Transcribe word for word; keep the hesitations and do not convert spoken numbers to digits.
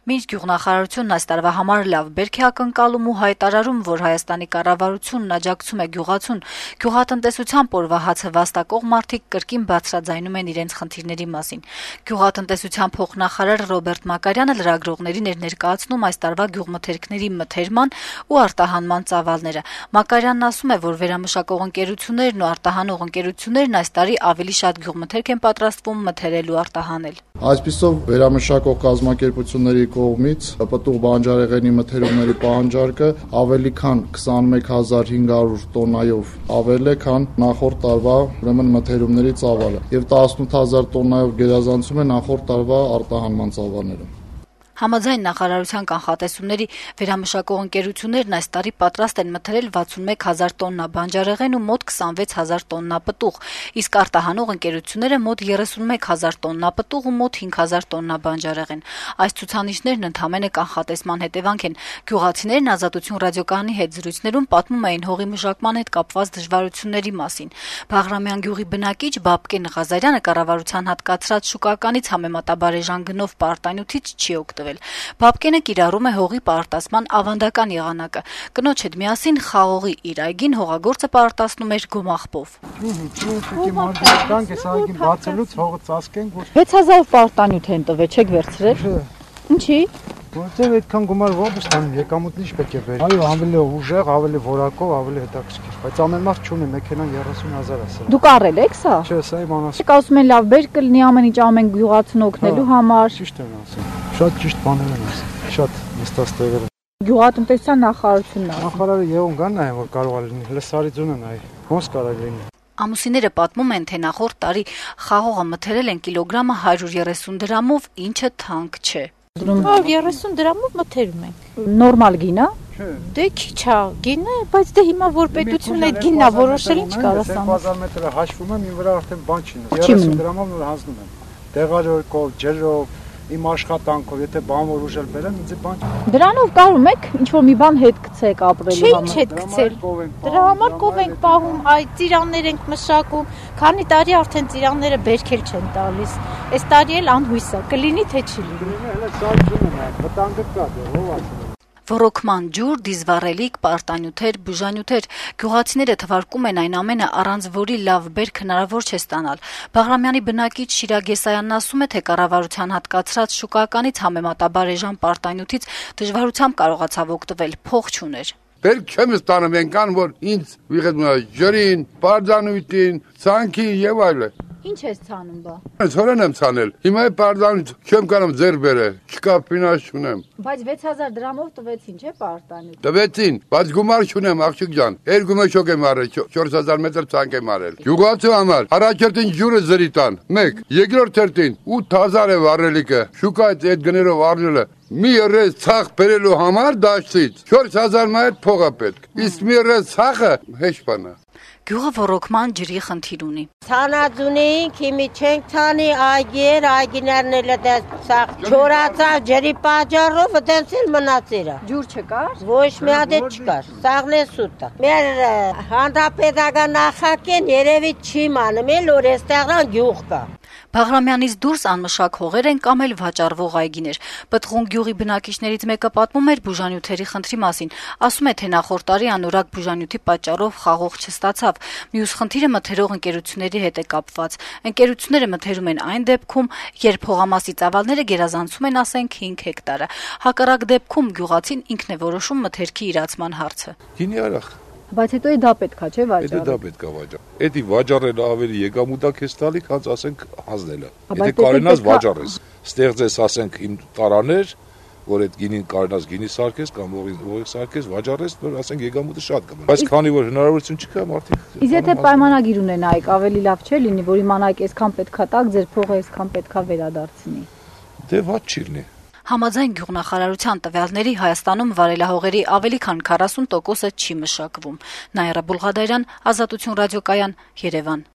Մինչ գյուղնախարարությունն այս տարվա համար լավ բերք է ակնկալում ու հայտարարում, որ Հայաստանի կառավարությունն աջակցում է գյուղացուն, գյուղատնտեսությամբ օրվա հացը վաստակող մարդիկ կրկին բարձրաձայնում են իրենց խնդիրների մասին։ Գյուղատնտեսության փոխնախարար Ռոբերտ Մակարյանը լրագրողներին էր ներկայացնում այս տարվա գյուղմթերքների մթերման ու արտահանման ծավալները։ Մակարյանն ասում է, որ վերամշակող ընկերություններն ու արտահանող ընկերություններն այս տարի ավելի շատ գյուղմթերք են պատրաստվում մթերել ու արտահանել։ Այսպիսով վերամշակող կազմակերպությունների կողմից պտուղ բանջարեղենի մթերումների պահանջարկը ավելի քան քսանմեկ հազար հինգ հարյուր տոննայով ավել է, քան նախորդ տարվա ուրեմն մթերումների ծավալը, եւ տասնութ հազար տոննայով գերազանցում է նախորդ տարվա արտահանման ծավալները։ Համաձայն նախարարության կանխատեսումների վերամշակող ընկերություններն այս տարի պատրաստ են մթերել վաթսունմեկ հազար տոննա բանջարեղեն ու մոտ քսանվեց հազար տոննա պտուղ, իսկ արտահանող ընկերությունները մոտ երեսունմեկ հազար տոննա պտուղ ու մոտ հինգ հազար տոննա բանջարեղեն։ Այս ցուցանիշներն ընդհանրապես կանխատեսման հետևանք են։ Գյուղացիներն Ազատություն ռադիոկայանի հետ զրույցներում պատմում էին հողի մշակման հետ կապված դժվարությունների մասին։ Բաղրամյան գյուղի բնակիչ Բաբկեն Ղազարյանը կառավարության հատկացրած շուկականից համեմատաբար էժան գնով պարտանյութից չի օգտվել։ Բաբկենը կիրառում է հողի պարտասման ավանդական եղանակը։ Կնոջ հետ միասին խաղողի իր այգին հողագործը պարտասնում էր գոմաղբով։ վեց հազար պարտանյութ են տվել, չեք վերցրել։ Ինչի՞։ Որտեղ այդքան գումար ո՞ր ստանում, եկամուտն ինչ պետք է բերի։ Այո, ավելի ուժեղ, ավելի որակով, ավելի հետաքրքիր։ Բայց ամեն մարդ չունի, մեքենան երեսուն հազար է։ Դուք առել եք սա։ Չէ, սա իմ անասը։ Ասում են լավ բեր կլինի ամեն ինչ ամեն գյուղացուն օգնելու համար։ Ճիշտ են ասում։ Շատ ճիշտ բաներ են ասում։ Շատ նստած տեղեր։ Գյուղատնտեսության նախարարությունն է։ Նախարարը եղուն կան նայ, որ կարող է լինի, լսարի ձունը նայ։ Ոնց կարող լինի։ Ամուսինները պատմում են, թե նախորդ տարի խաղողը մթերել են կիլոգրամը հարյուր երեսուն դրամով, ինչը թանկ չէ։ երեսուն դրամով մթերում ենք։ Նորմալ գին է։ Դե քիչ է գինը, բայց դե հիմա որ պետությունը այդ գինն է որոշել, ինչ կարաս անել։ հազար մետրը հաշվում եմ, ին վրա արդեն բան չի նստում։ երեսուն դրամով նոր հանձնում եմ։ Տեղարյոկով, ջրով, իմ աշխատանքով, եթե բան որ ուժել բերեմ, ինձ բան։ Դրանով կարում եք ինչ որ մի բան հետ գցեք ապրելու համար։ Չէ, չէ, գցել։ Դրա համար կով ենք պահում, այ ծիրաններ ենք մշակում, քանի տարի արդեն ծիրանները բերքել չեն տալիս։ Այս տարի էլ անհույս է, կլինի թե չի լինի։ Հələ սարքում են, վտանգը կա, ով ասում։ Ոռոգման ջուր, դիզվառելիք, պարտանյութեր, բուժանյութեր։ Գյուղացիները թվարկում են այն ամենը, առանց որի լավ բերք հնարավոր չէ ստանալ։ Բաղրամյանի բնակիչ Շիրակ Եսայանն ասում է, թե կառավարության հատկացրած շուկականից համեմատաբար էժան պարտանյութից դժվարությամբ կարողացավ օգտվել, փող չուներ։ Բերք չեմ ստանում ենքան, որ ինձ վիղետ մնա ջրին, պարտանյութին, ցանքի եւ այլն։ Ինչ ես ցանում բա։ Ես հորեն եմ ցանել։ Հիմա է պարտանյութ չեմ կարող ձեր բերել, չկա ֆինանս չունեմ։ Բայց վեց հազար դրամով տվեցին, չէ՞ պարտանյութ։ Տվեցին, բայց գումար չունեմ, աղջիկ ջան։ Երկու մեջոք եմ արել, չորս հազար մետր ցանկ եմ արել։ Գյուղացու համար առաջերտին ջուրը զրի տան, մեկ, երկրորդ հերթին ութ հազար է վառելիքը։ Շուկայից այդ գներով առնելը մի ռեզ ցախ բերելու համար դաշտից չորս հազար մայր փող է պետք։ Իսկ մի ռեզ ցախը հեչ բան է։ Գյուղը ոռոգման ջրի խնդիր ունի։ Ցանածունեին քիմի չենք ցանի, այգեր, այգիներն էլ դες չորացավ ջրի պատճառով դες էլ մնացել է։ Ջուր չկար։ Ոչ մի հատ չկար։ Սաղն է սուտը։ Մեր հանրապետական նախագահն երևի չի մանում, էլ որ այստեղան գյուղ կա։ Բաղրամյանից դուրս անմշակ հողեր են կամ էլ վաճառվող այգիներ։ Պտղուն գյուղի բնակիչներից մեկը պատմում էր բուժանյութերի խնդրի մասին։ Ասում է, թե նախորդ տարի անորակ բուժանյութի պատճառով խաղող չստացավ։ Մյուս խնդիրը մթերող ընկերությունների հետ է կապված։ Ընկերությունները մթերում են այն դեպքում, երբ հողամասի ծավալները գերազանցում են, ասենք, հինգ հեկտարը։ Հակառակ դեպքում գյուղացին ինքն է որոշում մթերքի իրացման հարցը։ Գինի արախ։ Բայց հետո է դա պետք է, չէ՞ վաճառել։ Դա պետք է վաճառել։ Էդի վաճառելը ավելի եկամուտա քեզ տալի, քան ասենք հանձնելը։ Եթե կարենաս վաճառես, ստեղծես ասենք իմ տարաներ, որ այդ գինին կարենաս գինի սարքես կամ ողի սարքես, վաճառես, որ ասենք եկամուտը շատ կմնա։ Բայց քանի որ հնարավորություն չկա, մարդիկ։ Իսկ եթե պայմանագիր ունենայիք, ավելի լավ չէ՞ լինի, որ իմանայիք այսքան պետքա տակ, ձեր փողը այսքան պետքա վերադարձնի։ Դե ված չի լինի։ Համաձայն գյուղնախարարության տվյալների Հայաստանում վարելահողերի ավելի քան քառասուն տոկոսը չի մշակվում։ Նաիրա Բուլղադարյան, Ազատություն ռադիոկայան, Երևան։